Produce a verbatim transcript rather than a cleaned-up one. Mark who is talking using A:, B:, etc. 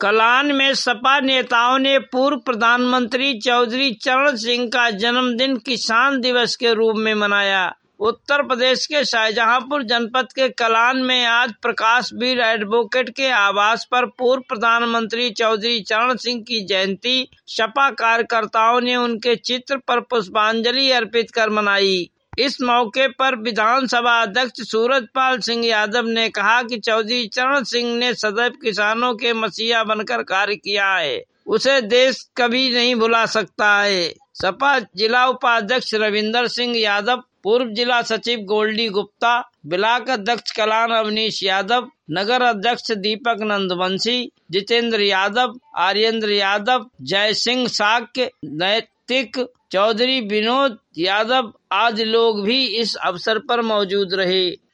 A: कलान में सपा नेताओं ने पूर्व प्रधानमंत्री चौधरी चरण सिंह का जन्मदिन किसान दिवस के रूप में मनाया। उत्तर प्रदेश के शाहजहांपुर जनपद के कलान में आज प्रकाश वीर एडवोकेट के आवास पर पूर्व प्रधानमंत्री चौधरी चरण सिंह की जयंती सपा कार्यकर्ताओं ने उनके चित्र पर पुष्पांजलि अर्पित कर मनाई। इस मौके पर विधानसभा अध्यक्ष सूरजपाल सिंह यादव ने कहा कि चौधरी चरण सिंह ने सदैव किसानों के मसीहा बनकर कार्य किया है, उसे देश कभी नहीं भुला सकता है। सपा जिला उपाध्यक्ष रविंदर सिंह यादव, पूर्व जिला सचिव गोल्डी गुप्ता, ब्लॉक अध्यक्ष कलान अवनीश यादव, नगर अध्यक्ष दीपक नंदवंशी, जितेंद्र यादव, आर्येंद्र यादव, जय सिंह साक्य, नैतिक चौधरी, विनोद यादव आदि लोग भी इस अवसर पर मौजूद रहे।